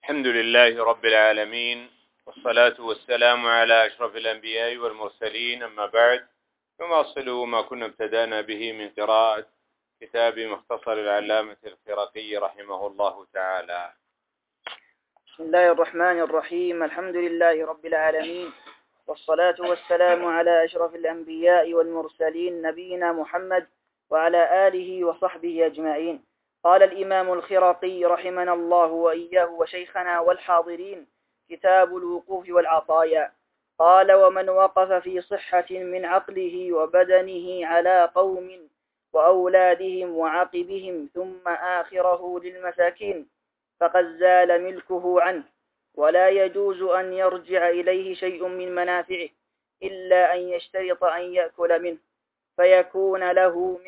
الحمد لله رب العالمين، والصلاة والسلام على أشرف الأنبياء والمرسلين، أما بعد، نواصل ما كنا ابتدأنا به من قراءة كتاب مختصر العلامة الخرقي رحمه الله تعالى. بسم الله الرحمن الرحيم. الحمد لله رب العالمين، والصلاة والسلام على أشرف الأنبياء والمرسلين نبينا محمد وعلى آله وصحبه أجمعين. قال الإمام الخرقي رحمنا الله وإياه وشيخنا والحاضرين: كتاب الوقوف والعطايا. قال: ومن وقف في صحة من عقله وبدنه على قوم وأولادهم وعقبهم ثم آخره للمساكين فقد زال ملكه عنه، ولا يجوز أن يرجع إليه شيء من منافعه إلا أن يشترط أن يأكل منه فيكون له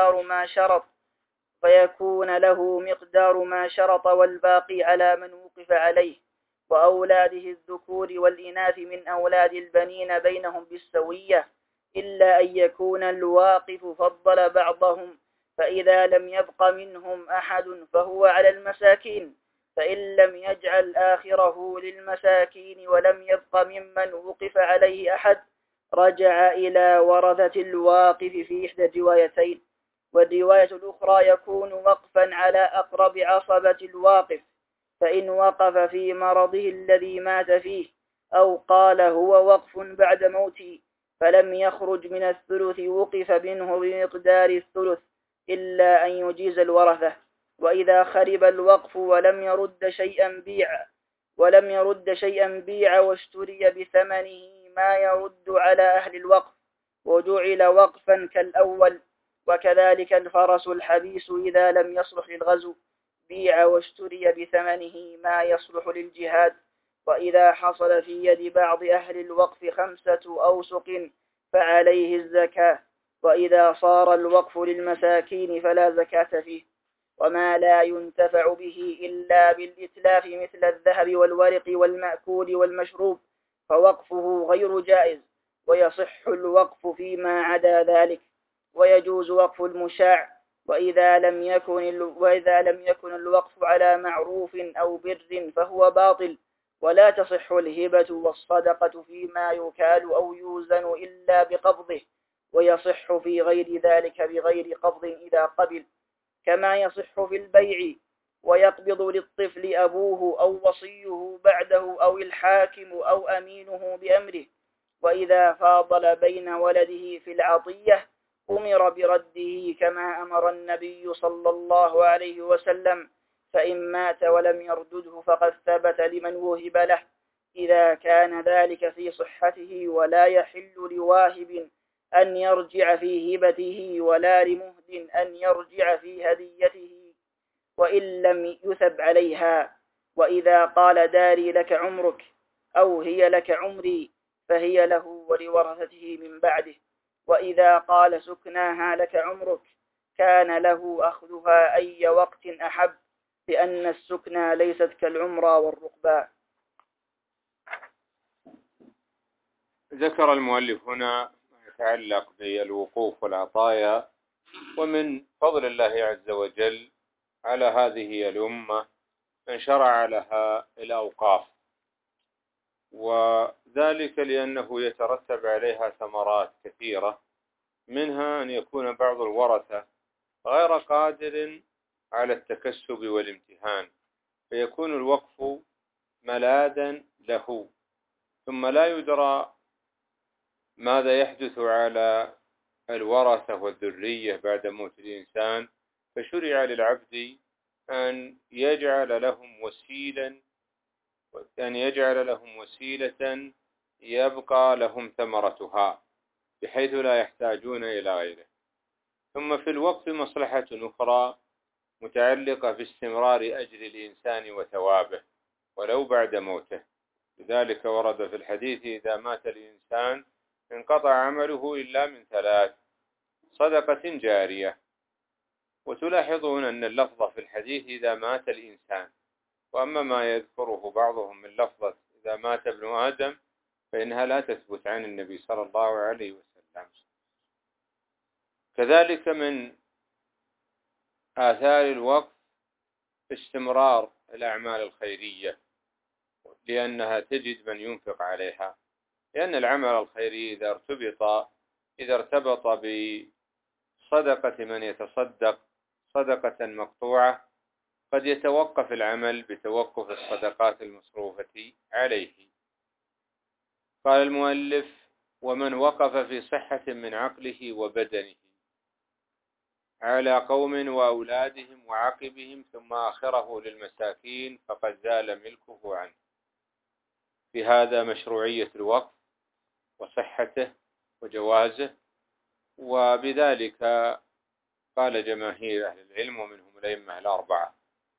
مقدار ما شرط والباقي على من وقف عليه، وأولاده الذكور والإناث من أولاد البنين بينهم بالسوية، إلا أن يكون الواقف فضل بعضهم، فإذا لم يبق منهم أحد فهو على المساكين، فإن لم يجعل آخره للمساكين ولم يبق ممن وقف عليه أحد رجع إلى ورثة الواقف في إحدى الروايتين، والرواية الأخرى يكون وقفا على أقرب عصبة الواقف، فإن وقف في مرضه الذي مات فيه أو قال هو وقف بعد موته فلم يخرج من الثلث وقف منه بمقدار الثلث إلا أن يجيز الورثة. وإذا خرب الوقف ولم يرد شيئا بيع واشتري بثمنه ما يرد على أهل الوقف وجعل وقفا كالأول. وكذلك الفرس الحبيس إذا لم يصلح للغزو بيع واشتري بثمنه ما يصلح للجهاد. وإذا حصل في يد بعض أهل الوقف 5 أوسق فعليه الزكاة، وإذا صار الوقف للمساكين فلا زكاة فيه. وما لا ينتفع به إلا بالإتلاف مثل الذهب والورق والمأكول والمشروب فوقفه غير جائز، ويصح الوقف فيما عدا ذلك، ويجوز وقف المشاع. وإذا لم يكن الوقف على معروف أو بر فهو باطل، ولا تصح الهبة والصدقة فيما يكال أو يوزن إلا بقبضه، ويصح في غير ذلك بغير قبض إذا قبل، كما يصح في البيع، ويقبض للطفل أبوه أو وصيه بعده أو الحاكم أو أمينه بأمره. وإذا فاضل بين ولده في العطية أمر برده كما أمر النبي صلى الله عليه وسلم، فإن مات ولم يردده فقد ثبت لمن وهب له، إذا كان ذلك في صحته، ولا يحل لواهب أن يرجع في هبته ولا لمهد أن يرجع في هديته وإن لم يثب عليها. وإذا قال داري لك عمرك أو هي لك عمري فهي له ولورثته من بعده، وإذا قال سكناها لك عمرك كان له أخذها أي وقت أحب، لأن السكنى ليست كالعمرة والرقبة. ذكر المؤلف هنا ما يتعلق بالوقوف والعطايا، ومن فضل الله عز وجل على هذه الأمة أن شرع لها الأوقاف، وذلك لأنه يترتب عليها ثمرات كثيرة، منها أن يكون بعض الورثة غير قادر على التكسب والامتهان، فيكون الوقف ملاذا له، ثم لا يدرى ماذا يحدث على الورثة والذرية بعد موت الإنسان، فشرع للعبد أن يجعل لهم وسيلة يبقى لهم ثمرتها بحيث لا يحتاجون إلى غيره. ثم في الوقف مصلحة أخرى متعلقة باستمرار أجر الإنسان وثوابه ولو بعد موته، لذلك ورد في الحديث: إذا مات الإنسان انقطع عمله إلا من 3: صدقة جارية. وتلاحظون أن اللفظ في الحديث إذا مات الإنسان، وأما ما يذكره بعضهم من لفظة إذا مات ابن آدم فإنها لا تثبت عن النبي صلى الله عليه وسلم. كذلك من آثار الوقف استمرار الأعمال الخيرية، لأنها تجد من ينفق عليها، لأن العمل الخيري إذا ارتبط بصدقة من يتصدق صدقة مقطوعة قد يتوقف العمل بتوقف الصدقات المصروفة عليه. قال المؤلف: ومن وقف في صحة من عقله وبدنه على قوم وأولادهم وعقبهم ثم آخره للمساكين فقد زال ملكه عنه. في هذا مشروعية الوقف وصحته وجوازه، وبذلك قال جماهير أهل العلم ومنهم الأئمة الأربعة.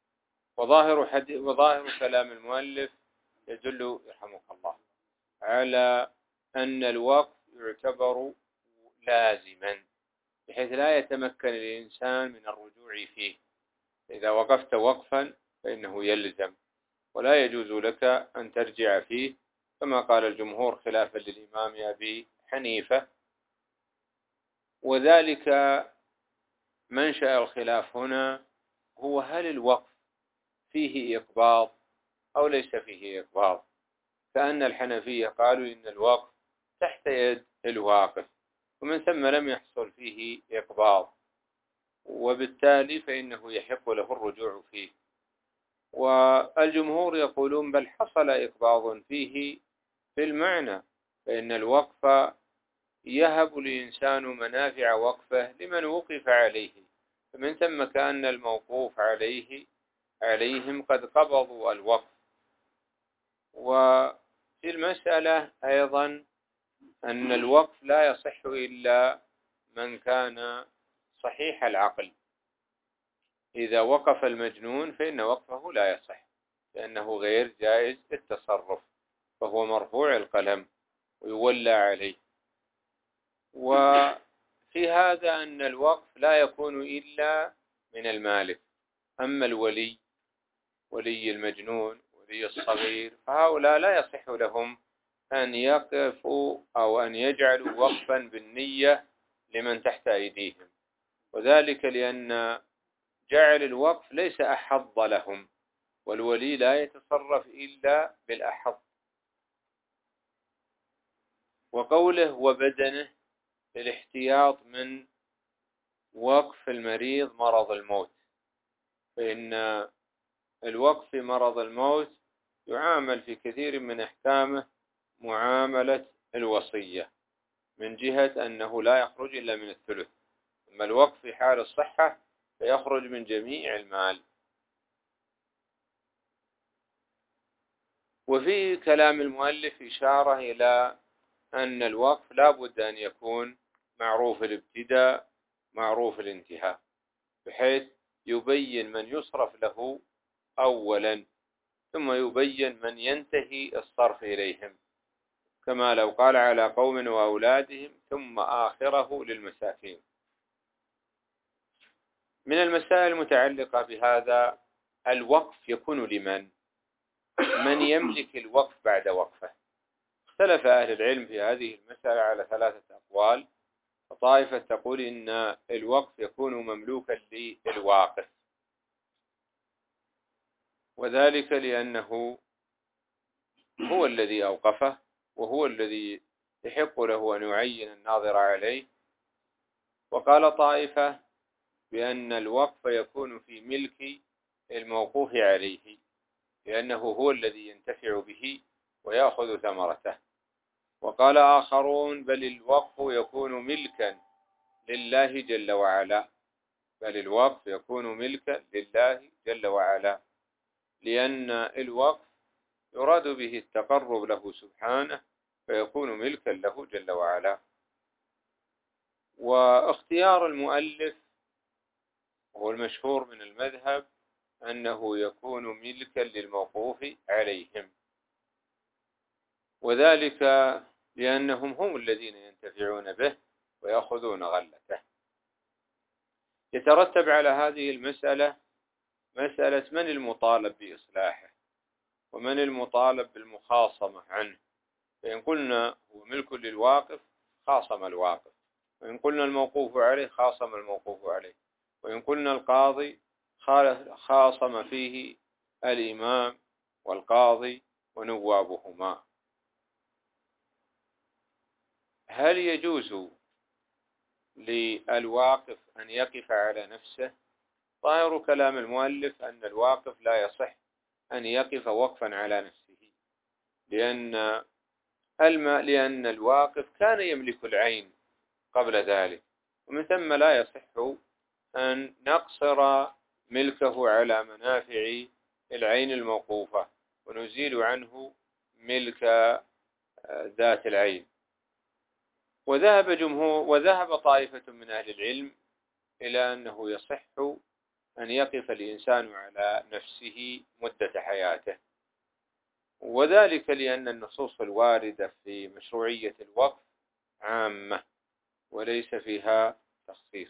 وظاهر كلام المؤلف يدل يرحمك الله على أن الوقف يعتبر لازما، بحيث لا يتمكن الإنسان من الرجوع فيه. إذا وقفت وقفا فإنه يلزم، ولا يجوز لك أن ترجع فيه، كما قال الجمهور خلافا للإمام أبي حنيفة. وذلك منشأ الخلاف هنا هو: هل الوقف فيه إقباض أو ليس فيه إقباض؟ كأن الحنفية قالوا إن الوقف تحت يد الواقف، ومن ثم لم يحصل فيه إقباض، وبالتالي فإنه يحق له الرجوع فيه. والجمهور يقولون بل حصل إقباض فيه في المعنى، فإن الوقف يهب الإنسان منافع وقفه لمن وقف عليه، فمن ثم كأن الموقوف عليهم قد قبضوا الوقف. وفي المسألة أيضا أن الوقف لا يصح إلا من كان صحيح العقل. إذا وقف المجنون فإن وقفه لا يصح، لأنه غير جائز التصرف، فهو مرفوع القلم ويولى عليه. وفي هذا أن الوقف لا يكون إلا من المالك. أما الولي، ولي المجنون، ولي الصغير، فهؤلاء لا يصح لهم أن يقفوا أو أن يجعلوا وقفا بالنية لمن تحت أيديهم، وذلك لأن جعل الوقف ليس أحظ لهم، والولي لا يتصرف إلا بالأحظ. وقوله وبدنه للاحتياط من وقف المريض مرض الموت، فإن الوقف في مرض الموت يعامل في كثير من أحكامه معاملة الوصية، من جهة أنه لا يخرج إلا من الثلث، أما الوقف في حال الصحة فيخرج من جميع المال. وفي كلام المؤلف إشارة إلى أن الوقف لا بد أن يكون معروف الابتداء معروف الانتهاء، بحيث يبين من يصرف له أولا، ثم يبين من ينتهي الصرف إليهم، كما لو قال على قوم وأولادهم ثم آخره للمساكين. من المسائل المتعلقة بهذا: الوقف يكون لمن؟ من يملك الوقف بعد وقفه؟ اختلف أهل العلم في هذه المسألة على 3 أقوال. فطائفة تقول إن الوقف يكون مملوكا للواقف، وذلك لأنه هو الذي أوقفه، وهو الذي يحق له أن يعين الناظر عليه. وقال طائفة بأن الوقف يكون في ملك الموقوف عليه، لأنه هو الذي ينتفع به ويأخذ ثمرته. وقال آخرون بل الوقف يكون ملكا لله جل وعلا، بل الوقف يكون ملكا لله جل وعلا، لأن الوقف يراد به التقرب له سبحانه، فيكون ملكا له جل وعلا. واختيار المؤلف هو المشهور من المذهب أنه يكون ملكا للموقوف عليهم، وذلك لأنهم هم الذين ينتفعون به ويأخذون غلته. يترتب على هذه المسألة مسألة من المطالب بإصلاحه، ومن المطالب بالمخاصمة عنه. فإن قلنا هو ملك للواقف خاصم الواقف، وإن قلنا الموقوف عليه خاصم الموقوف عليه، وإن قلنا القاضي خاصم فيه الإمام والقاضي ونوابهما. هل يجوز للواقف أن يقف على نفسه؟ ظاهر كلام المؤلف أن الواقف لا يصح أن يقف وقفا على نفسه، لأن الواقف كان يملك العين قبل ذلك، ومن ثم لا يصح أن نقصر ملكه على منافع العين الموقوفة ونزيل عنه ملك ذات العين. وذهب طائفة من أهل العلم إلى أنه يصح أن يقف الإنسان على نفسه مدة حياته، وذلك لأن النصوص الواردة في مشروعية الوقف عامة وليس فيها تخصيص.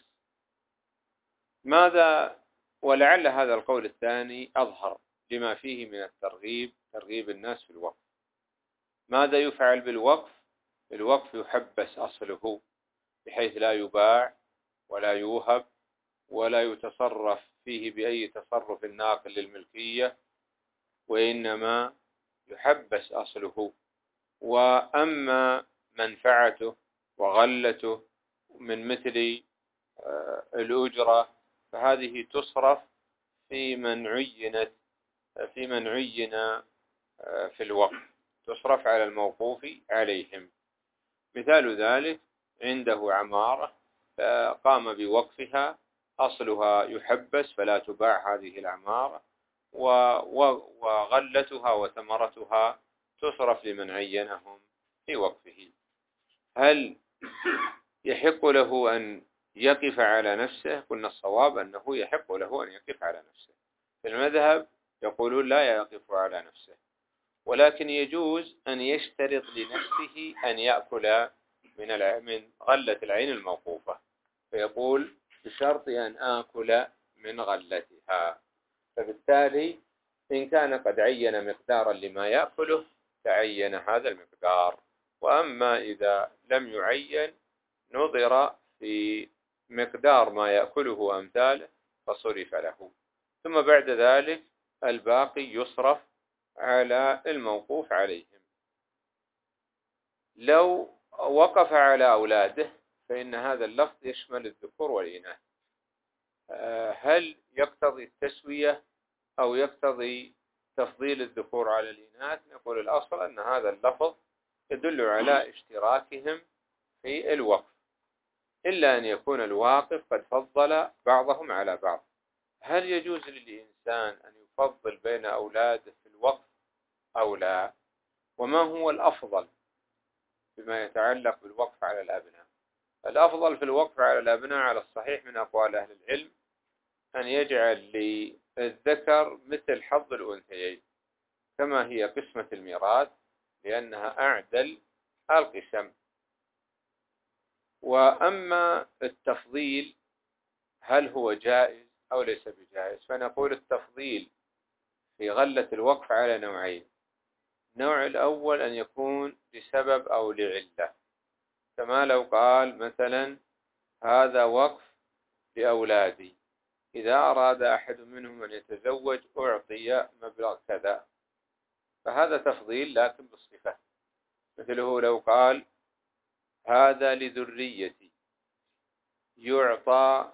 ولعل هذا القول الثاني أظهر لما فيه من الترغيب، ترغيب الناس في الوقف. ماذا يفعل بالوقف؟ الوقف يحبس أصله بحيث لا يباع ولا يوهب ولا يتصرف فيه بأي تصرف ناقل للملكية، وإنما يحبس أصله. وأما منفعته وغلته من مثل الأجرة فهذه تصرف في من عين في الوقف، تصرف على الموقوف عليهم. مثال ذلك عنده عمارة قام بوقفها، أصلها يحبس فلا تباع هذه العمارة، وغلتها وثمرتها تصرف لمن عينهم في وقفه. هل يحق له أن يقف على نفسه؟ قلنا الصواب أنه يحق له أن يقف على نفسه. في المذهب يقولون لا يقف على نفسه، ولكن يجوز أن يشترط لنفسه أن يأكل من غلة العين الموقوفة، فيقول بشرط أن آكل من غلتها. فبالتالي إن كان قد عين مقدارا لما يأكله تعين هذا المقدار، وأما إذا لم يعين نظر في مقدار ما يأكله أمثاله فصرف له، ثم بعد ذلك الباقي يصرف على الموقوف عليهم. لو وقف على أولاده فإن هذا اللفظ يشمل الذكور والإناث. هل يقتضي التسوية أو يقتضي تفضيل الذكور على الإناث؟ نقول الأصل أن هذا اللفظ يدل على اشتراكهم في الوقف، إلا أن يكون الواقف قد فضل بعضهم على بعض. هل يجوز للإنسان أن يفضل بين أولاده في الوقف أو لا؟ وما هو الأفضل بما يتعلق بالوقف على الأبناء؟ الأفضل في الوقف على الأبناء على الصحيح من أقوال أهل العلم أن يجعل للذكر مثل حظ الأنثيين كما هي قسمة الميراث، لأنها أعدل القسم. وأما التفضيل هل هو جائز أو ليس بجائز؟ فنقول التفضيل في غلة الوقف على نوعين. النوع الأول أن يكون لسبب أو لعلة، كما لو قال مثلا هذا وقف لأولادي، إذا أراد أحد منهم أن يتزوج أعطي مبلغ كذا، فهذا تفضيل لكن بالصفة. مثله لو قال هذا لذريتي يعطى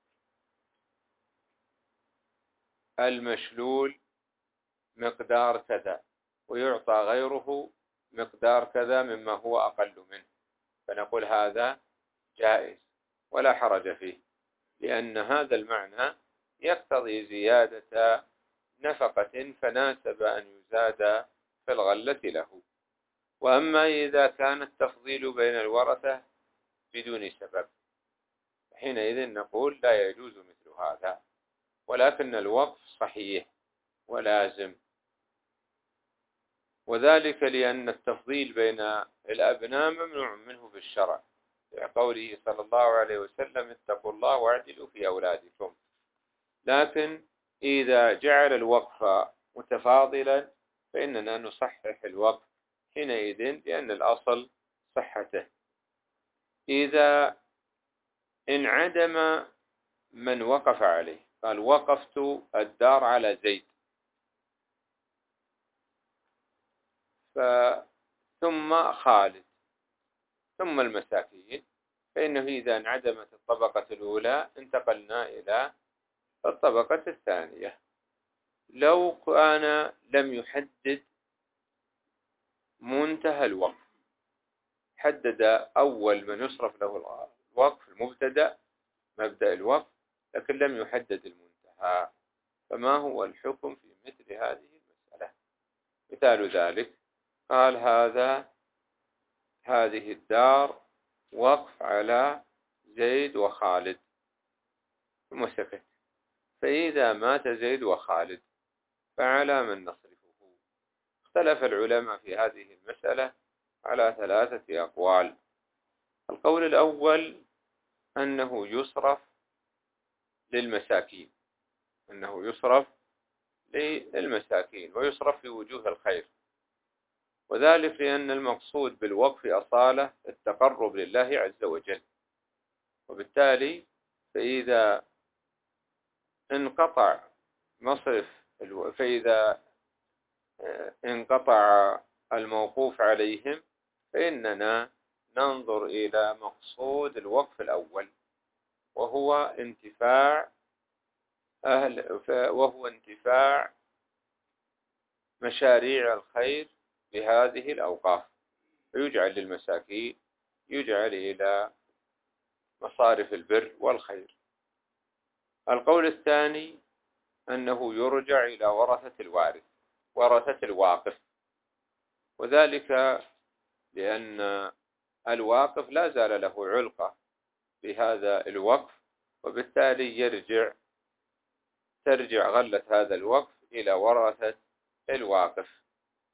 المشلول مقدار كذا ويعطى غيره مقدار كذا مما هو أقل منه، فنقول هذا جائز ولا حرج فيه، لأن هذا المعنى يقتضي زيادة نفقة فناسب أن يزاد في الغلة له. وأما إذا كان التفضيل بين الورثة بدون سبب حينئذ نقول لا يجوز مثل هذا، ولكن الوقف صحيح ولازم، وذلك لأن التفضيل بين الأبناء ممنوع منه في الشرع، قوله صلى الله عليه وسلم اتقوا الله واعدلوا في أولادكم. لكن إذا جعل الوقف متفاضلا فإننا نصحح الوقف حينئذ لأن الأصل صحته. إذا انعدم من وقف عليه، قال وقفت الدار على زيد، ثم خالد ثم المساكين، فإنه إذا انعدمت الطبقة الأولى انتقلنا إلى الطبقة الثانية. لو كان لم يحدد منتهى الوقف، حدد أول من يصرف له الوقف المبتدأ مبدأ الوقف، لكن لم يحدد المنتهى، فما هو الحكم في مثل هذه المسألة؟ مثال ذلك قال هذه الدار وقف على زيد وخالد ثم سكت، فإذا مات زيد وخالد فعلى من نصرفه؟ اختلف العلماء في هذه المسألة على 3 أقوال. القول الأول أنه يصرف للمساكين، ويصرف في وجوه الخير، وذلك لأن المقصود بالوقف أصالة التقرب لله عز وجل، وبالتالي فإذا انقطع الموقوف عليهم فإننا ننظر إلى مقصود الوقف الأول، وهو انتفاع مشاريع الخير بهذه الأوقاف، فيجعل للمساكين، يجعل إلى مصارف البر والخير. القول الثاني أنه يرجع إلى ورثة الواقف، وذلك لأن الواقف لا زال له علقة بهذا الوقف، وبالتالي ترجع غلة هذا الوقف إلى ورثة الواقف،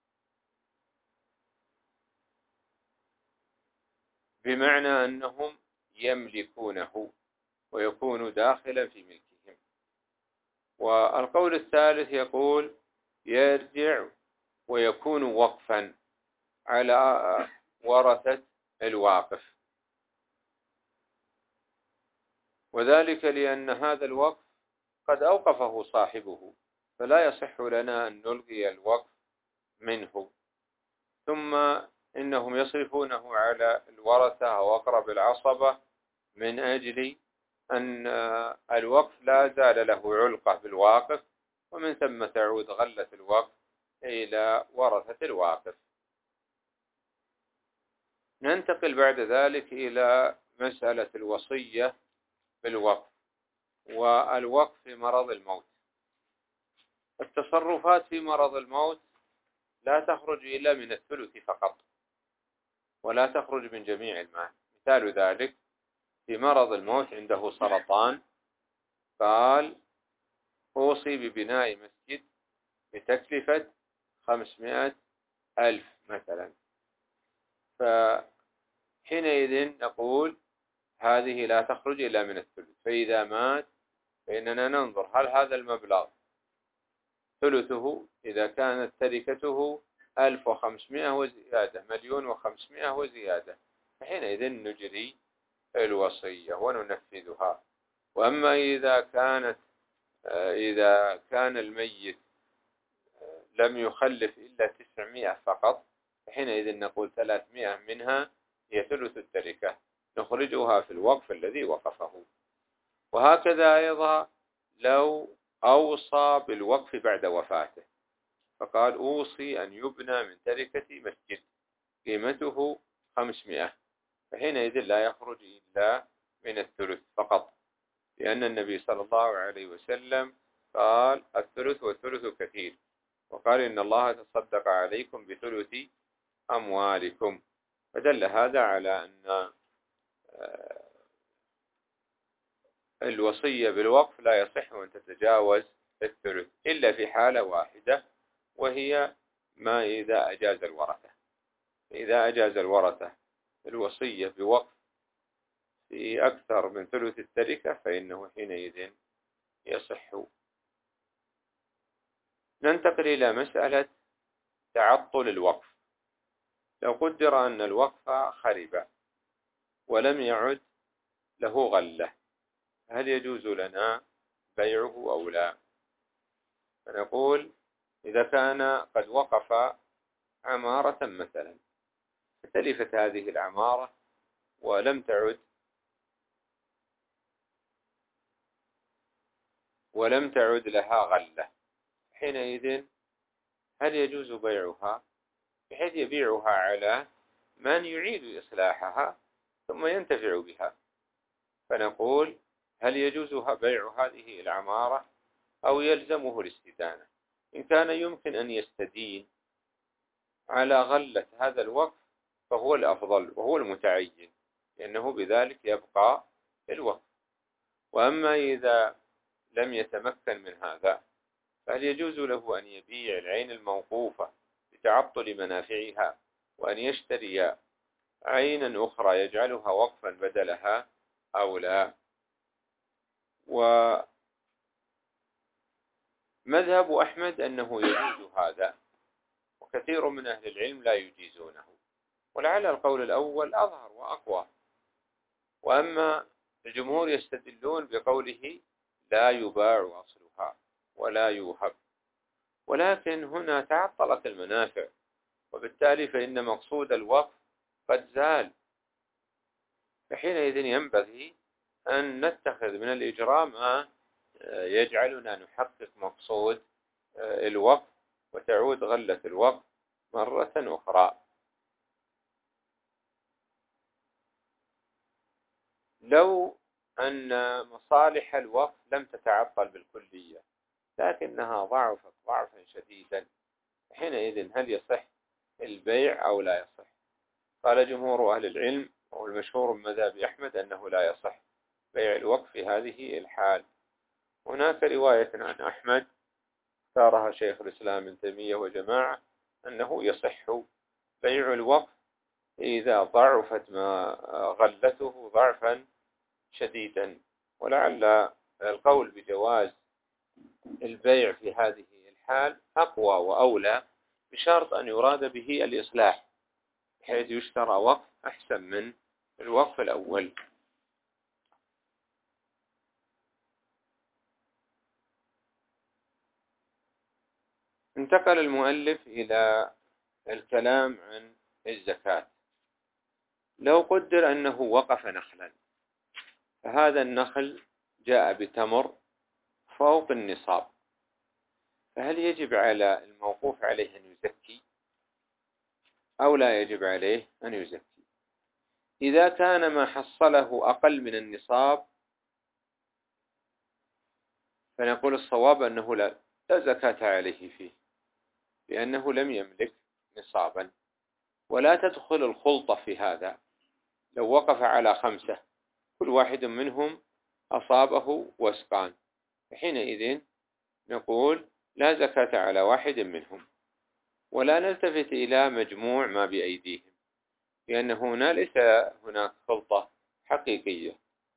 بمعنى أنهم يملكونه ويكون داخلا في ملكهم. والقول الثالث يقول يرجع ويكون وقفا على ورثة الواقف، وذلك لأن هذا الوقف قد أوقفه صاحبه، فلا يصح لنا أن نلغي الوقف منه. ثم إنهم يصرفونه على الورثة أو أقرب العصبة من أجل أن الوقف لا زال له علقة بالواقف، ومن ثم تعود غلة الوقف إلى ورثة الواقف. ننتقل بعد ذلك إلى مسألة الوصية بالوقف والوقف في مرض الموت. التصرفات في مرض الموت لا تخرج إلا من الثلث فقط، ولا تخرج من جميع المال. مثال ذلك في مرض الموت عنده سرطان، قال أوصي ببناء مسجد بتكلفة 500,000 مثلا، فحينئذ نقول هذه لا تخرج إلا من الثلث. فإذا مات فإننا ننظر هل هذا المبلغ ثلثه، إذا كانت تركته 1500 وزيادة، 1,500,000 وزيادة، فحينئذ نجري الوصية وننفذها. وأما إذا كان الميت لم يخلف إلا 900 فقط، فحينئذ نقول 300 منها هي ثلث التركة، نخرجها في الوقف الذي وقفه. وهكذا أيضا لو أوصى بالوقف بعد وفاته، فقال أوصي أن يبنى من تركتي مسجد قيمته 500، فحينئذ لا يخرج إلا من الثلث فقط، لأن النبي صلى الله عليه وسلم قال الثلث والثلث كثير، وقال إن الله تصدق عليكم بثلث أموالكم، فدل هذا على أن الوصية بالوقف لا يصح أن تتجاوز الثلث إلا في حالة واحدة، وهي ما إذا أجاز الورثة. إذا أجاز الورثة الوصية بوقف في أكثر من ثلث التركة فإنه حينئذ يصح. ننتقل إلى مسألة تعطل الوقف. لو قدر أن الوقف خرب ولم يعد له غلة، هل يجوز لنا بيعه أو لا؟ فنقول إذا كان قد وقف عمارة مثلا، فتلفت هذه العمارة ولم تعد لها غلة، حينئذ هل يجوز بيعها بحيث يبيعها على من يعيد إصلاحها ثم ينتفع بها؟ فنقول هل يجوز بيع هذه العمارة أو يلزمه الاستدانة؟ إن كان يمكن أن يستدين على غلة هذا الوقف فهو الأفضل وهو المتعين، لأنه بذلك يبقى الوقف. وأما إذا لم يتمكن من هذا فهل يجوز له أن يبيع العين الموقوفة بتعطل منافعها وأن يشتري عينا أخرى يجعلها وقفا بدلها أو لا؟ ومذهب أحمد أنه يجوز هذا، وكثير من أهل العلم لا يجيزونه، ولعل القول الأول أظهر وأقوى. وأما الجمهور يستدلون بقوله لا يباع أصلها ولا يوهب، ولكن هنا تعطلت المنافع، وبالتالي فإن مقصود الوقف قد زال، فحينئذ ينبغي أن نتخذ من الإجراء ما يجعلنا نحقق مقصود الوقف وتعود غلة الوقف مرة أخرى. لو أن مصالح الوقف لم تتعطل بالكلية لكنها ضعفت ضعفا شديدا، حينئذ هل يصح البيع أو لا يصح؟ قال جمهور أهل العلم والمشهور من مذهب أحمد أنه لا يصح بيع الوقف في هذه الحال. هناك رواية عن أحمد اختارها شيخ الإسلام ابن تيمية وجماعة أنه يصح بيع الوقف إذا ضعفت ما غلته ضعفا شديدا، ولعل القول بجواز البيع في هذه الحال أقوى وأولى، بشرط أن يراد به الإصلاح بحيث يشترى وقف أحسن من الوقف الأول. انتقل المؤلف إلى الكلام عن الزكاة. لو قدر أنه وقف نخلا، فهذا النخل جاء بتمر فوق النصاب، فهل يجب على الموقوف عليه أن يزكي أو لا يجب عليه أن يزكي؟ إذا كان ما حصله أقل من النصاب فنقول الصواب أنه لا زكاة عليه فيه، لأنه لم يملك نصابا. ولا تدخل الخلطة في هذا. لو وقف على 5 كل واحد منهم أصابه وسقان، حينئذ نقول لا زكاة على واحد منهم، ولا نلتفت إلى مجموع ما بأيديهم، لأن هنا ليس هناك خلطة حقيقية.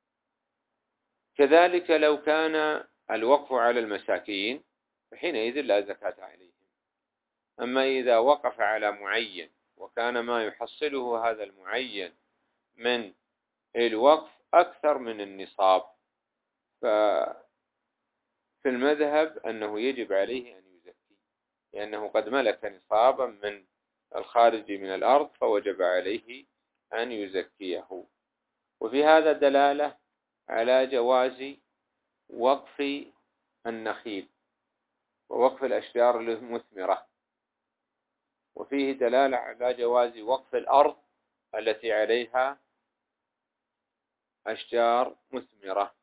كذلك لو كان الوقف على المساكين فحينئذ لا زكاة عليهم. أما إذا وقف على معين وكان ما يحصله هذا المعين من الوقف أكثر من النصاب، ففي المذهب أنه يجب عليه أن يزكي، لأنه قد ملك نصابا من الخارج من الأرض فوجب عليه أن يزكيه. وفي هذا دلالة على جواز وقف النخيل ووقف الأشجار المثمرة، وفيه دلالة على جواز وقف الأرض التي عليها أشجار مثمرة.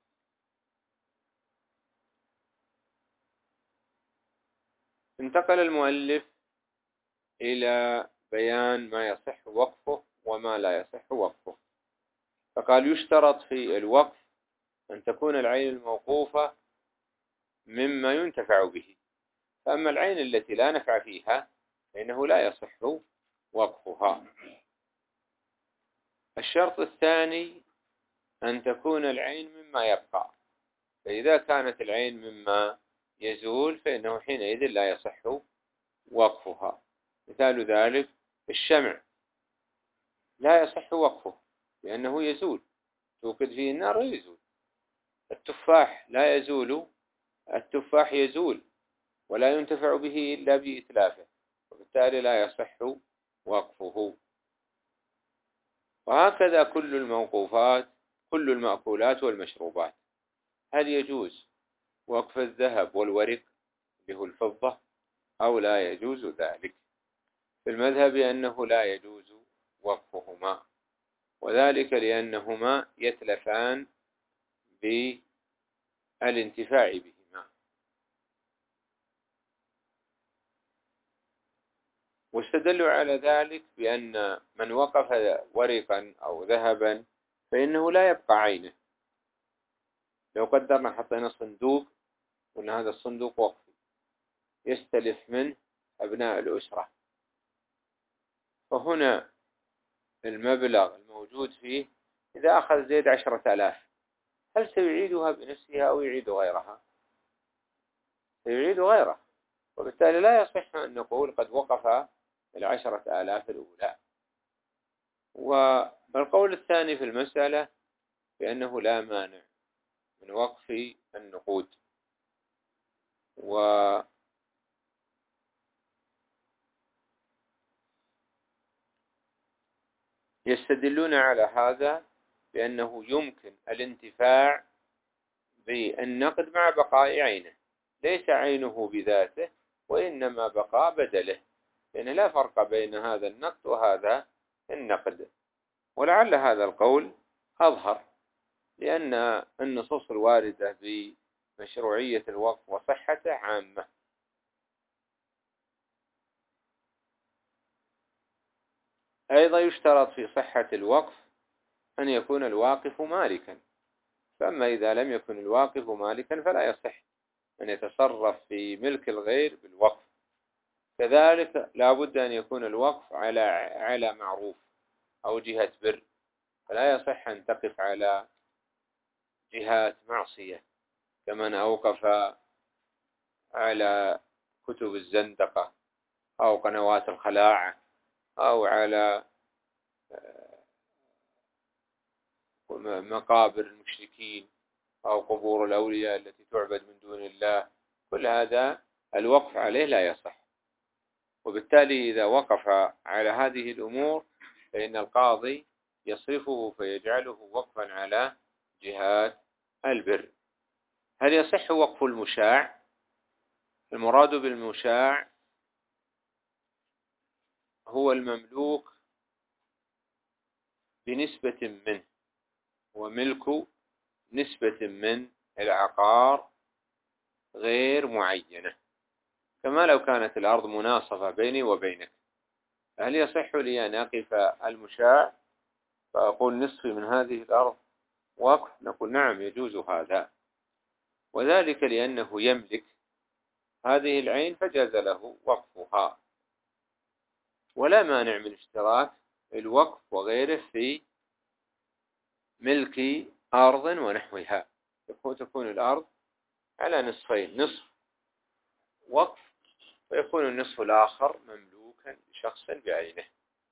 انتقل المؤلف إلى بيان ما يصح وقفه وما لا يصح وقفه، فقال يشترط في الوقف أن تكون العين الموقوفة مما ينتفع به، فأما العين التي لا نفع فيها فإنه لا يصح وقفها. الشرط الثاني أن تكون العين مما يبقى، فإذا كانت العين مما يزول فإنه حينئذ لا يصح وقفها. مثال ذلك الشمع لا يصح وقفه لأنه يزول، توقد فيه النار ويزول. التفاح لا يزول، التفاح يزول ولا ينتفع به إلا بإتلافه، وبالتالي لا يصح وقفه. وهكذا كل الموقوفات، كل المأكولات والمشروبات. هل يجوز وقف الذهب والورق اللي هو الفضة أو لا يجوز ذلك؟ في المذهب أنه لا يجوز وقفهما، وذلك لأنهما يتلفان بالانتفاع بهما. واستدلوا على ذلك بأن من وقف ورقا أو ذهبا فإنه لا يبقى عينه. لو قدرنا حطينا صندوق وأن هذا الصندوق وقفي يستلف منه أبناء الأسرة، فهنا المبلغ الموجود فيه إذا أخذ زيد 10,000 هل سيعيدها بنفسها أو يعيد غيرها؟ سيعيد غيرها، وبالتالي لا يصح أن نقول قد وقف 10,000 الأولى. والقول الثاني في المسألة بأنه لا مانع من وقف النقود، ويستدلون على هذا بأنه يمكن الانتفاع بالنقد مع بقاء عينه، ليس عينه بذاته وإنما بقاء بدله، لأن لا فرق بين هذا النقد وهذا النقد. ولعل هذا القول أظهر، لأن النصوص الواردة بمشروعية الوقف وصحته عامة. أيضا يشترط في صحة الوقف أن يكون الواقف مالكا، فأما إذا لم يكن الواقف مالكا فلا يصح أن يتصرف في ملك الغير بالوقف. كذلك لا بد أن يكون الوقف على معروف أو جهة بر، فلا يصح أن تقف على جهات معصية كمن أوقف على كتب الزندقة أو قنوات الخلاعة أو على مقابر المشركين أو قبور الأولياء التي تعبد من دون الله. كل هذا الوقف عليه لا يصح، وبالتالي إذا وقف على هذه الأمور فإن القاضي يصرفه فيجعله وقفا على جهات البر. هل يصح وقف المشاع؟ المراد بالمشاع هو المملوك بنسبة منه، وملك نسبة من العقار غير معينة، كما لو كانت الأرض مناصفة بيني وبينك. هل يصح لي أن أقف المشاع فأقول نصف من هذه الأرض وقف؟ نقول نعم يجوز هذا، وذلك لأنه يملك هذه العين فجاز له وقفها. ولا مانع من اشتراك الوقف وغيره في ملك أرض ونحوها، تكون الأرض على نصفين، نصف وقف ويكون النصف الآخر مملوكا لشخص بعينه.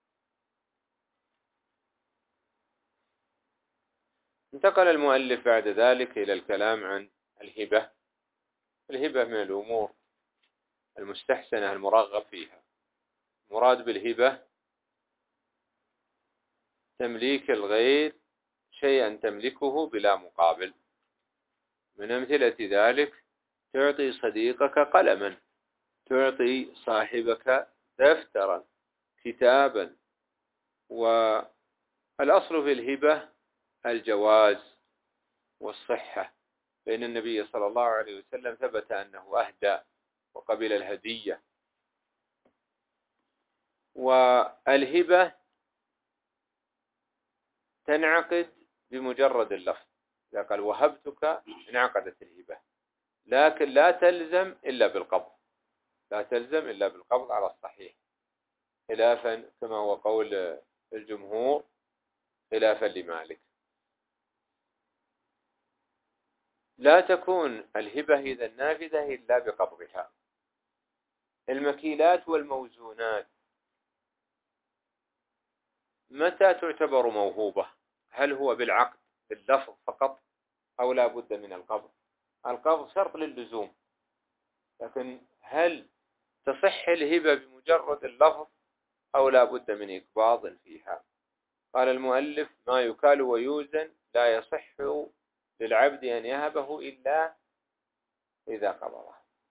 انتقل المؤلف بعد ذلك إلى الكلام عن الهبة. الهبة من الأمور المستحسنة المرغب فيها. المراد بالهبة تمليك الغير شيئا تملكه بلا مقابل. من أمثلة ذلك تعطي صديقك قلما، تعطي صاحبك دفترا، كتابا. والأصل في الهبة الجواز والصحة، لأن النبي صلى الله عليه وسلم ثبت أنه أهدى وقبل الهدية. والهبة تنعقد بمجرد اللفظ، إذا قال وهبتك انعقدت الهبة، لكن لا تلزم إلا بالقبض، لا تلزم إلا بالقبض على الصحيح، خلافا كما هو قول الجمهور خلافا لمالك. لا تكون الهبة إذا نافذة إلا بقبضها. المكيلات والموزونات متى تعتبر موهوبة؟ هل هو بالعقد باللفظ فقط أو لا بد من القبض؟ القبض شرط للزوم، لكن هل تصح الهبة بمجرد اللفظ أو لا بد من إقباض فيها. قال المؤلف: ما يكال ويوزن لا يصح للعبد أن يهبه إلا إذا قبضه.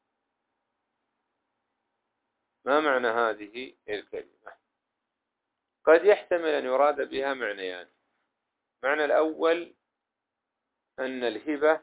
ما معنى هذه الكلمة؟ قد يحتمل أن يراد بها معنيان. معنى الأول أن الهبة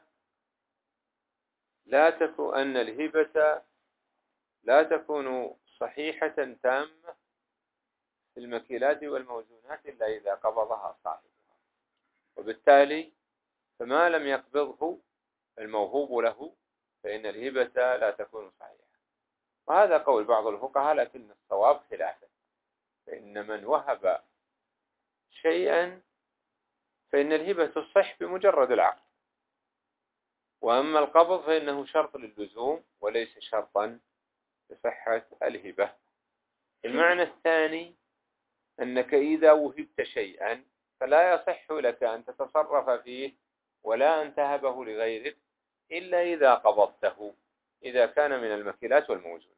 لا تكون صحيحة تامة في المكيلات والموزونات إلا إذا قبضها صاحبها، وبالتالي فما لم يقبضه الموهوب له فإن الهبة لا تكون صحيحة. وهذا قول بعض الفقهاء، لكن الصواب خلافه، فإن من وهب شيئا فإن الهبة تصح بمجرد العقد، وأما القبض فإنه شرط للزوم وليس شرطا لصحة الهبة. المعنى الثاني أنك إذا وهبت شيئا فلا يصح لك أن تتصرف فيه ولا أن تهبه لغيرك إلا إذا قبضته، إذا كان من المكيلات والموزونات.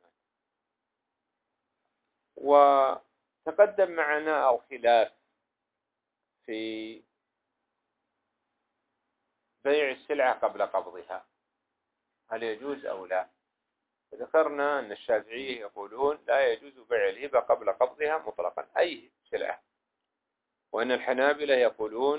وتقدم معنا الخلاف في بيع السلعة قبل قبضها، هل يجوز أو لا؟ ذكرنا أن الشافعية يقولون لا يجوز بيع الهبة قبل قبضها مطلقا أي سلعة، وأن الحنابلة يقولون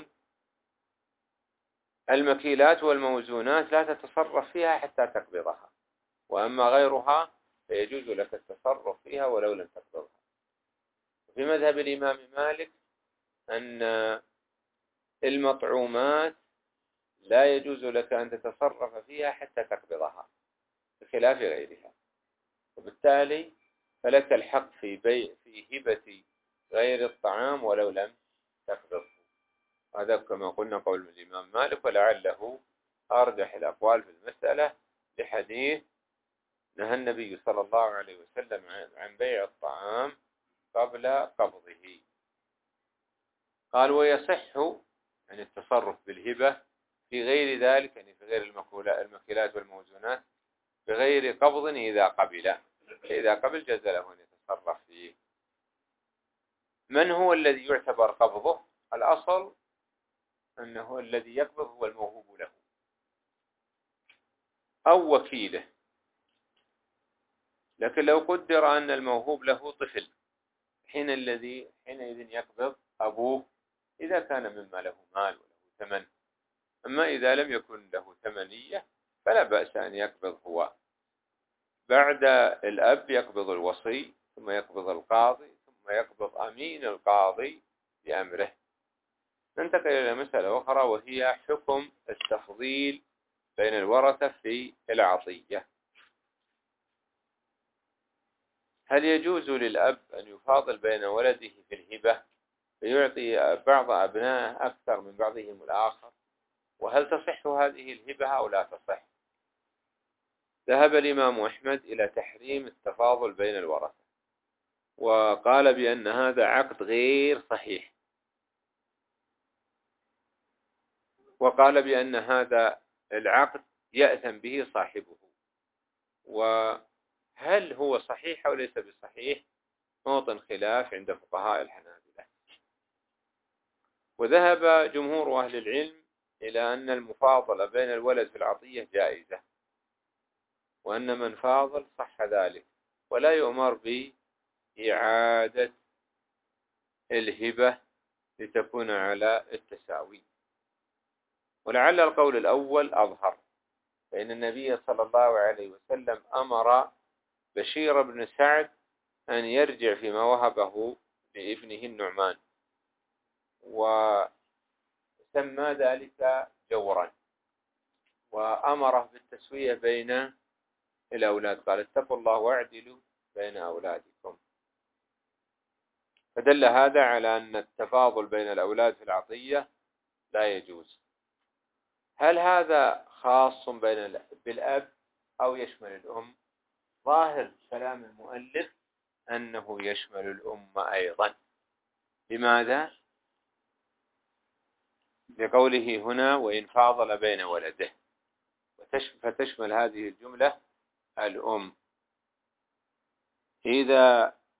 المكيلات والموزونات لا تتصرف فيها حتى تقبضها، وأما غيرها فيجوز لك التصرف فيها ولو لم تقبضها. في مذهب الإمام مالك أن المطعومات لا يجوز لك أن تتصرف فيها حتى تقبضها بخلاف غيرها، وبالتالي فلك الحق في هبة غير الطعام ولو لم تقبضه. هذا كما قلنا قول الإمام مالك، ولعله أرجح الأقوال في المسألة لحديث نهى النبي صلى الله عليه وسلم عن بيع الطعام قبل قبضه. قال: ويصح يعني التصرف بالهبة في غير ذلك، يعني في غير المكيلات والموزونات بغير قبض إذا قبل، فإذا قبل جاز له أن يتصرف فيه. من هو الذي يعتبر قبضه؟ الأصل أنه الذي يقبض هو الموهوب له أو وكيله، لكن لو قدر أن الموهوب له طفل حينئذ يقبض أبوه إذا كان مما له مال وله ثمن. أما إذا لم يكن له ثمنية فلا بأس أن يقبض هو. بعد الأب يقبض الوصي، ثم يقبض القاضي، ثم يقبض أمين القاضي بأمره. ننتقل إلى مسألة أخرى، وهي حكم التفضيل بين الورثة في العطية. هل يجوز للأب أن يفاضل بين ولده في الهبة فيعطي بعض أبنائه أكثر من بعضهم الآخر؟ وهل تصح هذه الهبة أو لا تصح؟ ذهب الإمام أحمد إلى تحريم التفاضل بين الورثة، وقال بأن هذا عقد غير صحيح، وقال بأن هذا العقد يأثم به صاحبه. وهل هو صحيح أو ليس بصحيح موطن خلاف عند فقهاء الحنابلة. وذهب جمهور أهل العلم إلى أن المفاضلة بين الولد في العطية جائزة، وأن من فاضل صح ذلك ولا يؤمر بإعادة الهبة لتكون على التساوي. ولعل القول الأول أظهر، فإن النبي صلى الله عليه وسلم أمر بشير بن سعد أن يرجع فيما وهبه لابنه النعمان، وسمى ذلك جورا، وأمره بالتسوية بين الأولاد، قال: اتقوا الله واعدلوا بين أولادكم. فدل هذا على أن التفاضل بين الأولاد في العطية لا يجوز. هل هذا خاص بالأب أو يشمل الأم؟ ظاهر كلام المؤلف أنه يشمل الأم أيضا. لماذا؟ لقوله هنا: وإن فاضل بين ولده، فتشمل هذه الجملة الأم. إذا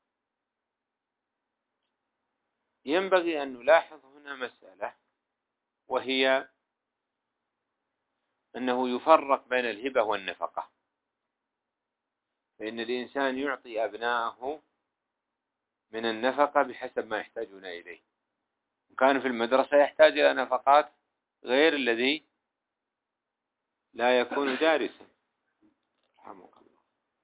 ينبغي أن نلاحظ هنا مسألة، وهي أنه يفرق بين الهبة والنفقة. فإن الإنسان يعطي أبناءه من النفقة بحسب ما يحتاجون إليه. وكان في المدرسة يحتاج إلى نفقات غير الذي لا يكون دارسا. رحمك الله.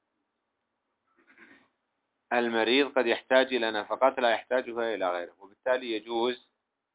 المريض قد يحتاج إلى نفقات لا يحتاجها إلى غيره، وبالتالي يجوز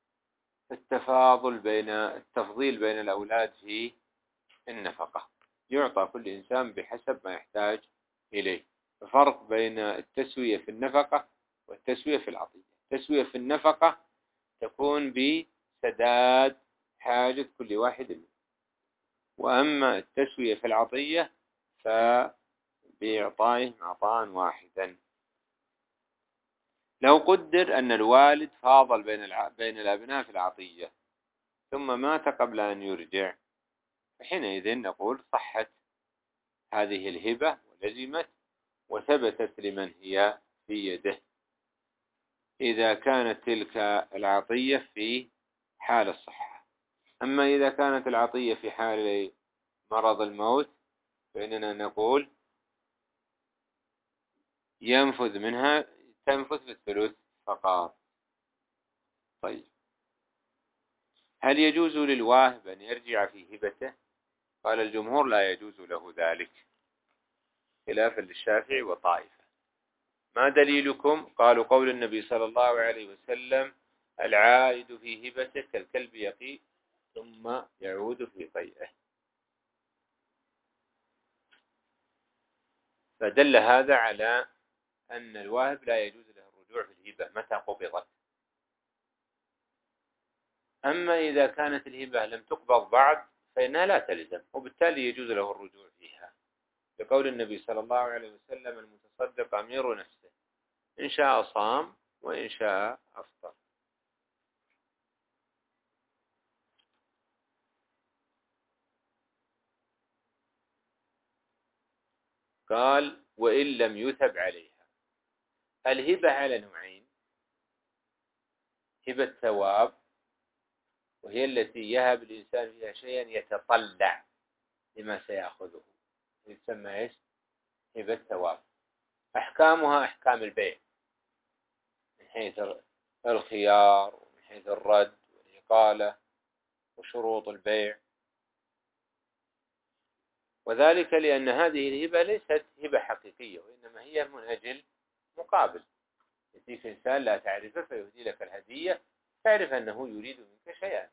التفضيل بين الأولاد في النفقة. يعطى كل إنسان بحسب ما يحتاج إليه. الفرق بين التسوية في النفقة والتسوية في العطية. التسوية في النفقة تكون بسداد حاجة كل واحد منه، وأما التسوية في العطية فبإعطائهم عطاء واحدا. لو قدر أن الوالد فاضل بين الأبناء في العطية ثم مات قبل أن يرجع، فحينئذ نقول صحت هذه الهبة ولزمت وثبتت لمن هي في يده، إذا كانت تلك العطية في حال الصحة. أما إذا كانت العطية في حال مرض الموت فإننا نقول تنفذ بالثلث فقط. طيب، هل يجوز للواهب أن يرجع في هبته؟ قال الجمهور لا يجوز له ذلك، خلافا للشافعي وطائفة. ما دليلكم؟ قالوا قول النبي صلى الله عليه وسلم: العائد في هبته كالكلب يقيء ثم يعود في قيئه. فدل هذا على أن الواهب لا يجوز له الرجوع في الهبة متى قبضت. أما إذا كانت الهبة لم تقبض بعد فإنها لا تلزم، وبالتالي يجوز له الرجوع فيها، لقول النبي صلى الله عليه وسلم: المتصدق أمير نفسه، إن شاء صام وإن شاء أفطر. قال: وإن لم يثب عليها. الهبة على نوعين: هبة ثواب، وهي التي يهب الإنسان فيها شيئا يتطلع لما سيأخذه، يسمى إيش؟ هبة ثواب. أحكامها أحكام البيع من حيث الخيار ومن حيث الرد والإقالة وشروط البيع، وذلك لأن هذه الهبة ليست هبة حقيقية، وإنما هي من أجل مقابل. يأتيك إنسان لا تعرفه فيهدي لك الهدية، تعرف أنه يريد منك شيئا.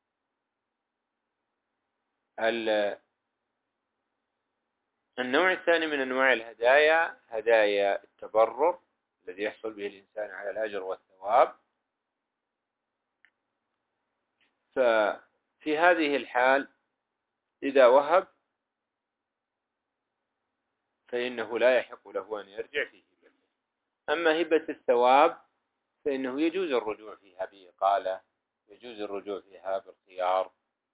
النوع الثاني من أنواع الهدايا هدايا التبرر الذي يحصل به الإنسان على الأجر والثواب. ففي هذه الحال إذا وهب فإنه لا يحق له أن يرجع في هبته. أما هبة الثواب فإنه يجوز الرجوع فيها بإقالة، يجوز الرجوع فيها بالخيار.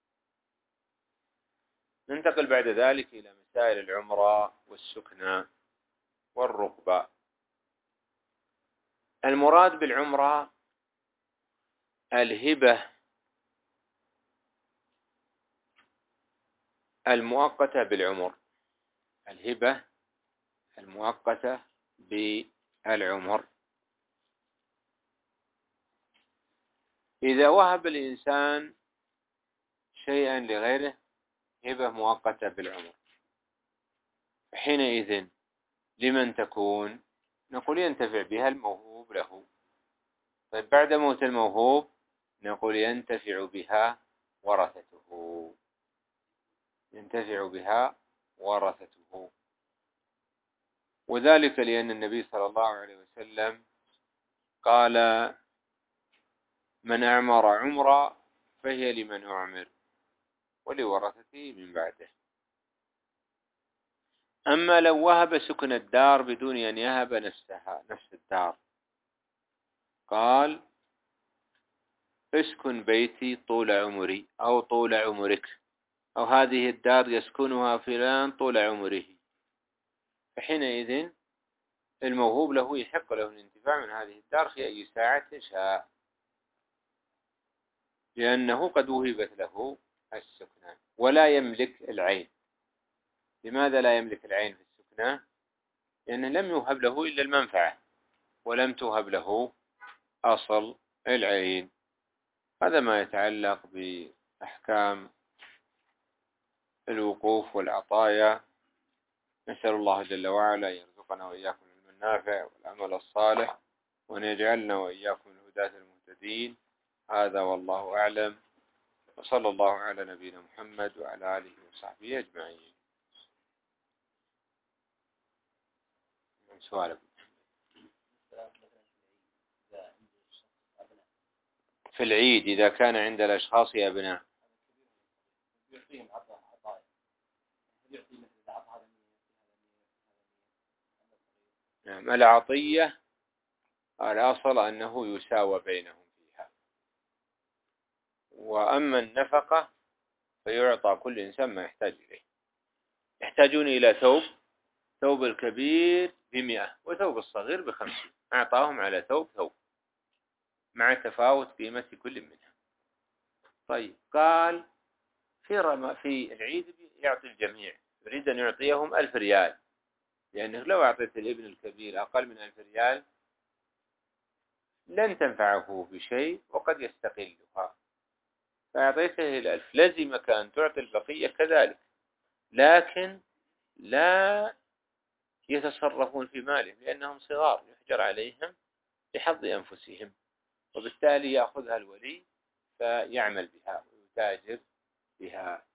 ننتقل بعد ذلك إلى مسائل العمرة والسكنى والرقبة. المراد بالعمرة الهبة المؤقتة بالعمر، الهبة المؤقتة بالعمر. إذا وهب الإنسان شيئا لغيره هبة مؤقتة بالعمر، حينئذ لمن تكون؟ نقول ينتفع بها الموهوب له. طيب، بعد موت الموهوب نقول ينتفع بها ورثته، ينتفع بها ورثته. وذلك لأن النبي صلى الله عليه وسلم قال: من أعمر عمرا فهي لمن أعمر ولورثته من بعده. أما لو وهب سكن الدار بدون أن يهب نفس الدار، قال: اسكن بيتي طول عمري أو طول عمرك، أو هذه الدار يسكنها فلان طول عمره، فحينئذ الموهوب له يحق له الانتفاع من هذه الدار في أي ساعة شاء. لأنه قد وهبت له السكنى ولا يملك العين. لماذا لا يملك العين في السكنى؟ لأنه لم يوهب له إلا المنفعة ولم توهب له أصل العين. هذا ما يتعلق بأحكام الوقوف والعطايا. نسأل الله جل وعلا أن يرزقنا وإياكم العلم النافع والعمل الصالح، وأن يجعلنا وإياكم الهداة المهتدين. هذا والله أعلم، وصلى الله على نبينا محمد وعلى آله وصحبه أجمعين. سؤالكم في العيد إذا كان عند الأشخاص أبناء، نعم، العطية الأصل أنه يساوى بينهم فيها، وأما النفقة فيعطى كل إنسان ما يحتاج إليه. يحتاجون إلى ثوب الكبير ب100 وثوب الصغير ب50، أعطاهم على ثوب مع تفاوت قيمة كل منها. طيب، قال في العيد يعطي الجميع، يريد أن يعطيهم 1000 ريال، لأنه لو أعطيت الابن الكبير أقل من 1000 ريال لن تنفعه بشيء وقد يستقلها، فأعطيته 1000 لزمك أن تعطي البقية كذلك، لكن لا يتصرفون في مالهم لأنهم صغار يحجر عليهم بحظ أنفسهم، وبالتالي يأخذها الولي فيعمل بها ويتاجر بها.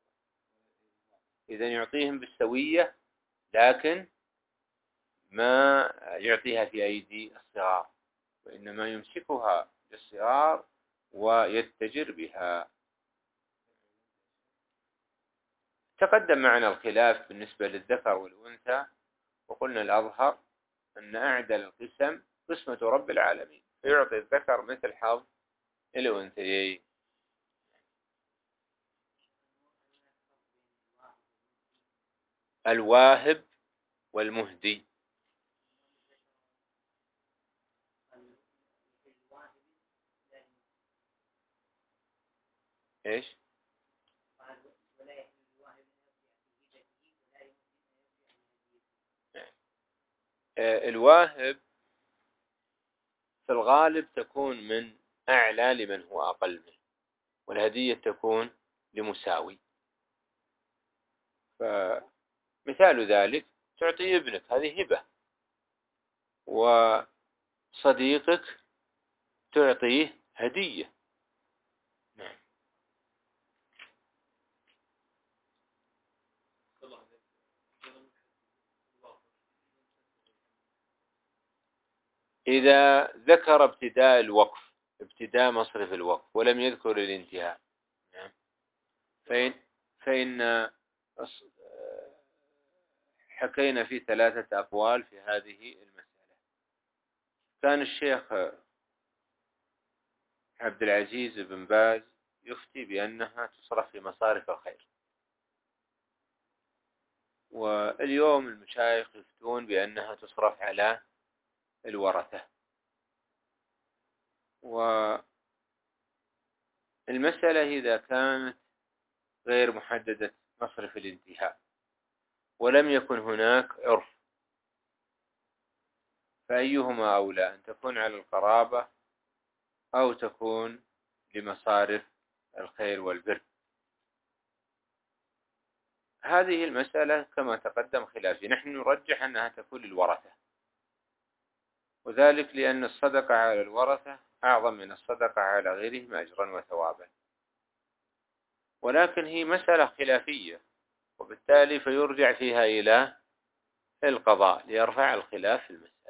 إذن يعطيهم بالسوية، لكن ما يعطيها في أيدي الصغار، وإنما يمسكها للصغار ويتجر بها. تقدم معنا الخلاف بالنسبة للذكر والأنثى، وقلنا الأظهر أن أعدل القسم قسمة رب العالمين، فيعطي الذكر مثل حظ الأنثيين. الواهب والمهدي. إيش؟ الواهب في الغالب تكون من أعلى لمن هو أقل منه، والهدية تكون لمساوي. فمثال ذلك تعطي ابنك، هذه هبة، وصديقك تعطيه هدية. نعم. إذا ذكر ابتداء الوقف، ابتداء مصرف الوقف، ولم يذكر الانتهاء، نعم، فإن حكينا في 3 أقوال في هذه المسألة. كان الشيخ عبد العزيز بن باز يفتي بأنها تصرف في مصارف الخير، واليوم المشايخ يفتون بأنها تصرف على الورثة. والمسألة إذا كانت غير محددة مصرف الانتهاء ولم يكن هناك عرف، فأيهما أولى، أن تكون على القرابة أو تكون لمصارف الخير والبر؟ هذه المسألة كما تقدم خلافي، نحن نرجح أنها تكون للورثة، وذلك لأن الصدقة على الورثة أعظم من الصدقة على غيرهم أجرا وثوابا، ولكن هي مسألة خلافية، وبالتالي فيرجع فيها إلى القضاء ليرفع الخلاف في المسألة.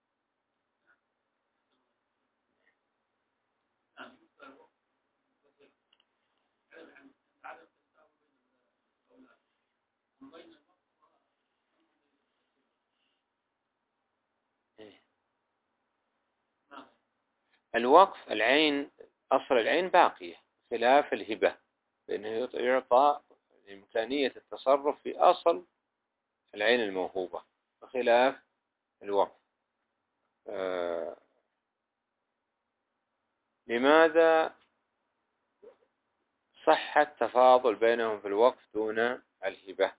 الوقف العين، أصل العين باقية، خلاف الهبة لأنه يعطى إمكانية التصرف في أصل العين الموهوبة، بخلاف الوقف. لماذا صح التفاضل بينهم في الوقف دون الهبة.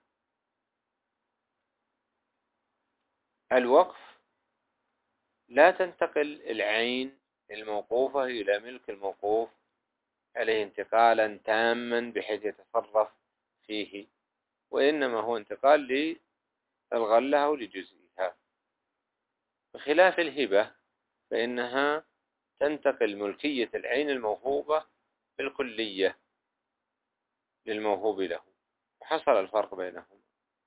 الوقف لا تنتقل العين الموقوفة إلى ملك الموقوف عليه انتقالا تاما بحيث يتصرف فيه، وإنما هو انتقال للغلة أو لجزئها، بخلاف الهبة فإنها تنتقل ملكية العين الموهوبة بالكلية للموهوب له، وحصل الفرق بينهم.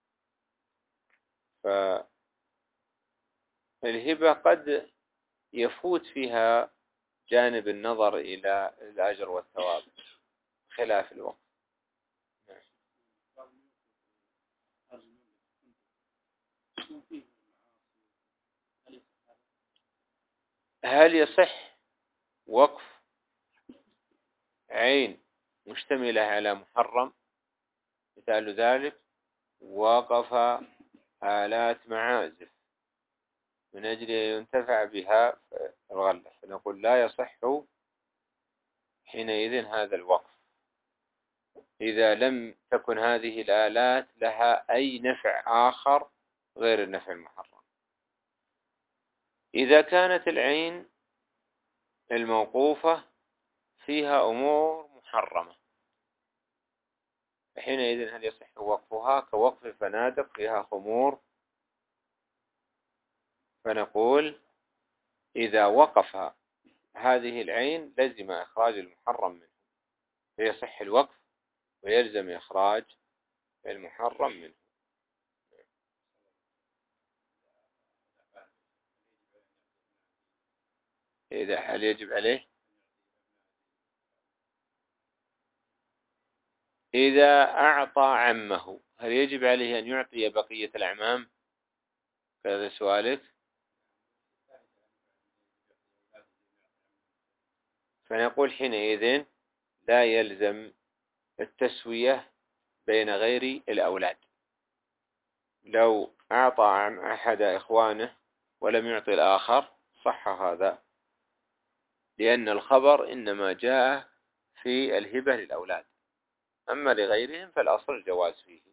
فالهبة قد يفوت فيها جانب النظر إلى الأجر والثواب خلاف الوقت. هل يصح وقف عين مشتملة على محرم؟ مثال ذلك وقف آلات معازف من أجل أن ينتفع بها في الغلة، فنقول لا يصح حينئذ هذا الوقف إذا لم تكن هذه الآلات لها أي نفع آخر غير النفع المحرم. إذا كانت العين الموقوفة فيها أمور محرمة حينئذ هل يصح وقفها كوقف فنادق فيها خمور؟ فنقول إذا وقف هذه العين لزم إخراج المحرم منه، فيصح الوقف ويلزم إخراج المحرم منه. هل يجب عليه؟ إذا أعطى عمه هل يجب عليه أن يعطي بقية الأعمام؟ هذا سؤالك. فنقول حينئذ لا يلزم التسوية بين غير الأولاد. لو أعطى عن أحد إخوانه ولم يعطي الآخر صح هذا، لأن الخبر إنما جاء في الهبة للأولاد، أما لغيرهم فالأصل الجواز فيه.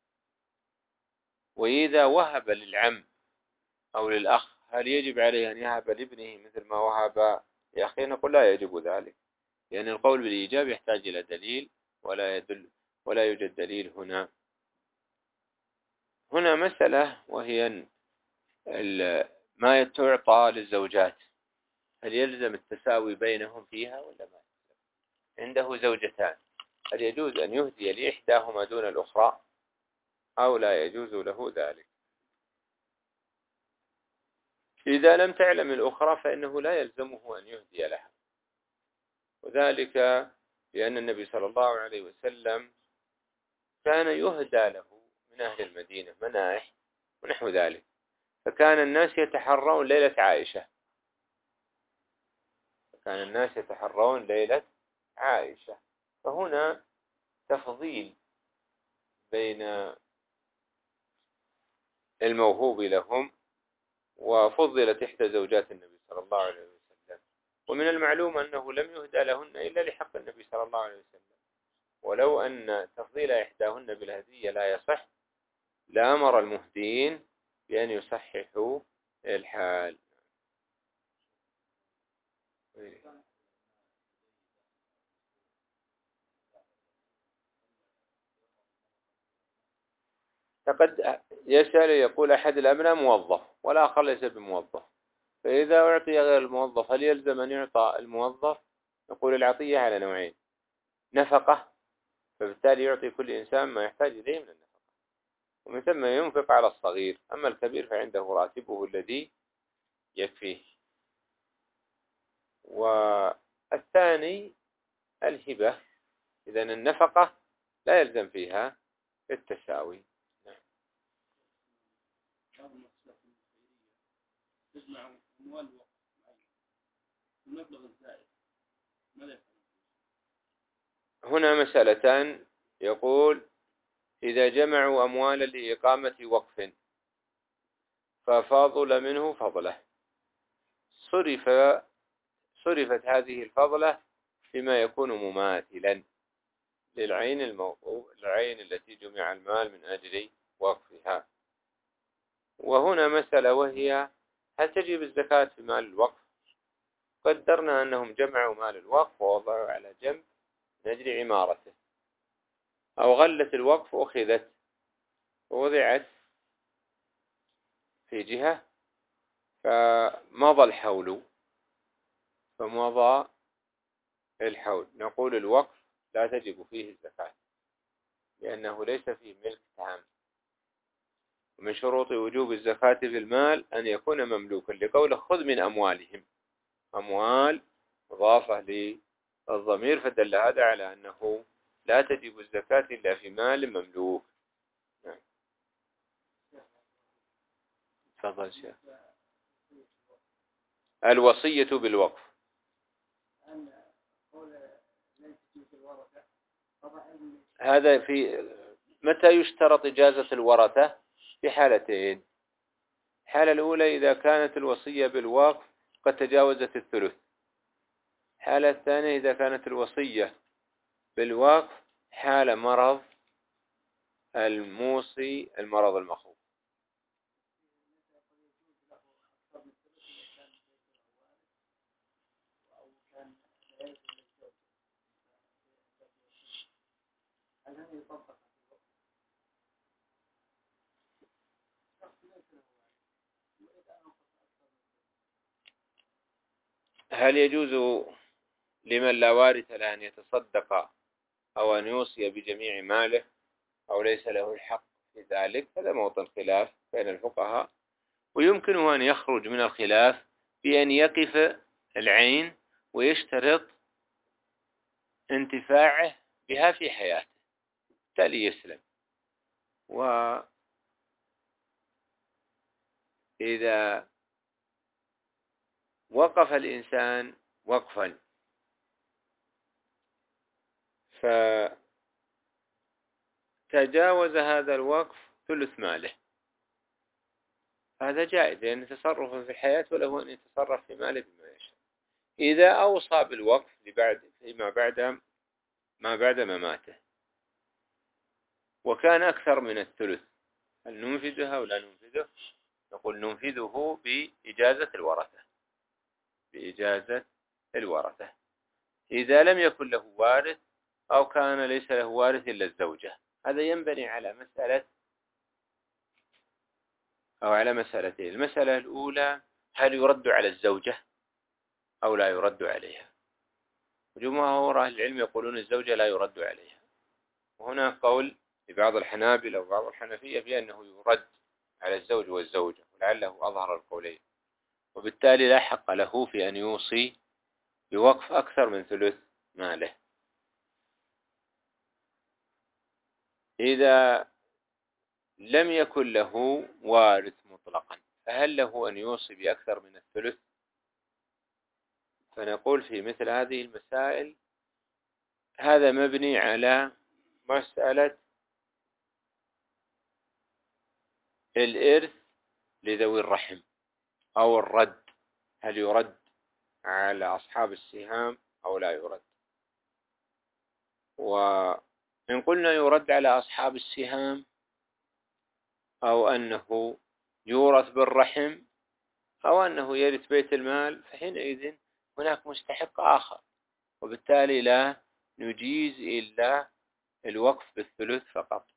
وإذا وهب للعم أو للأخ هل يجب عليه أن يهب لابنه مثل ما وهب لأخيه؟ نقول لا يجب ذلك، لأن القول بالإيجاب يحتاج إلى دليل ولا يوجد دليل هنا. هنا مسألة وهي ما تعطى للزوجات هل يلزم التساوي بينهم فيها ولا ما؟ عنده زوجتان هل يجوز أن يهدي لإحداهما دون الأخرى أو لا يجوز له ذلك؟ إذا لم تعلم الأخرى فإنه لا يلزمه أن يهدي لها، وذلك لأن النبي صلى الله عليه وسلم كان يهدى له من أهل المدينة منائح ونحو ذلك، فكان الناس يتحرون ليلة عائشة، فهنا تفضيل بين الموهوب لهم، وفضلت إحدى زوجات النبي صلى الله عليه وسلم، ومن المعلوم أنه لم يهدى لهن إلا لحق النبي صلى الله عليه وسلم، ولو أن تفضيل إحداهن بالهدية لا يصح لأمر المهدين بأن يصححوا الحال. فقد يسأل يقول أحد الأبناء موظف والآخر ليس بموظف، فإذا أعطي غير الموظف هل يلزم أن يعطى الموظف؟ نقول العطية على نوعين: نفقة، فبالتالي يعطي كل إنسان ما يحتاج إليه من النفقة، ومن ثم ينفق على الصغير، أما الكبير فعنده راتبه الذي يكفيه. والثاني الهبة، إذن النفقة لا يلزم فيها التساوي. هنا مسألتان، يقول إذا جمعوا أموالا لإقامة وقف ففاضل منه فضله، صرفت هذه الفضلة فيما يكون مماثلا للعين الموقوف، العين التي جمع المال من أجل وقفها. وهنا مسألة، وهي هل تجب الزكاة في مال الوقف؟ قدرنا أنهم جمعوا مال الوقف ووضعوا على جنب من أجل عمارته، أو غلة الوقف أخذت ووضعت في جهة فمضى الحول، نقول الوقف لا تجب فيه الزكاة لأنه ليس فيه ملك تام. ومن شروط وجوب الزكاة في المال أن يكون مملوكا، لقوله خذ من أموالهم، أموال مضافة للضمير، فدل هذا على أنه لا تجب الزكاة إلا في مال مملوك. نعم. تفضل شيخ. الوصية بالوقف هذا في متى يشترط إجازة الورثة؟ في حالتين. الحالة الأولى إذا كانت الوصية بالوقف قد تجاوزت الثلث. الحالة الثانية إذا كانت الوصية بالوقف حال مرض الموصي المرض المخوف. هل يجوز لمن لا وارث له أن يتصدق أو أن يوصي بجميع ماله أو ليس له الحق في ذلك؟ هذا موطن خلاف بين الفقهاء، ويمكنه أن يخرج من الخلاف بأن يقف العين ويشترط انتفاعه بها في حياته بالتالي يسلم. وإذا وقف الإنسان وقفا فتجاوز هذا الوقف ثلث ماله، هذا جائز لأن تصرفه في الحياة وله أن يتصرف في ماله بما يشاء. إذا أوصى بالوقف فيما بعد مماته وكان أكثر من الثلث، هل ننفذها ولا ننفذه؟ نقول ننفذه بإجازة الورثة إذا لم يكن له وارث أو كان ليس له وارث إلا الزوجة. هذا ينبني على مسألتين. المسألة الأولى هل يرد على الزوجة أو لا يرد عليها؟ جمهور أهل العلم يقولون الزوجة لا يرد عليها، وهنا قول لبعض الحنابلة وبعض الحنفية بأنه يرد على الزوج والزوجة، ولعله أظهر القولين، وبالتالي لا حق له في أن يوصي بوقف أكثر من ثلث ماله. إذا لم يكن له وارث مطلقا فهل له أن يوصي بأكثر من الثلث؟ فنقول في مثل هذه المسائل هذا مبني على مسألة الإرث لذوي الرحم أو الرد، هل يرد على أصحاب السهام أو لا يرد؟ وإن قلنا يرد على أصحاب السهام أو أنه يورث بالرحم أو أنه يرث بيت المال فحينئذ هناك مستحق آخر، وبالتالي لا نجيز إلا الوقف بالثلث فقط.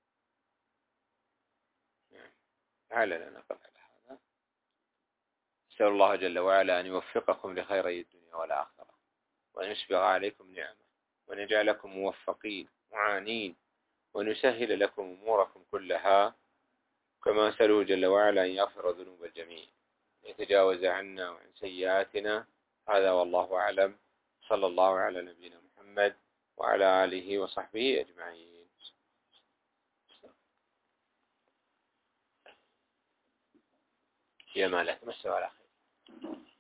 لعلنا نقف على هذا. أسأل الله جل وعلا أن يوفقكم لخيري الدنيا والآخرة، وأن يسبغ عليكم نعمة، وأن يجعلكم موفقين معانين، وأن يسهل لكم أموركم كلها، كما أسأله جل وعلا أن يغفر ذنوب الجميع، يتجاوز عنا وعن سيئاتنا. هذا والله أعلم. صلى الله على نبينا محمد وعلى آله وصحبه أجمعين. يا مالك مسوا على خير.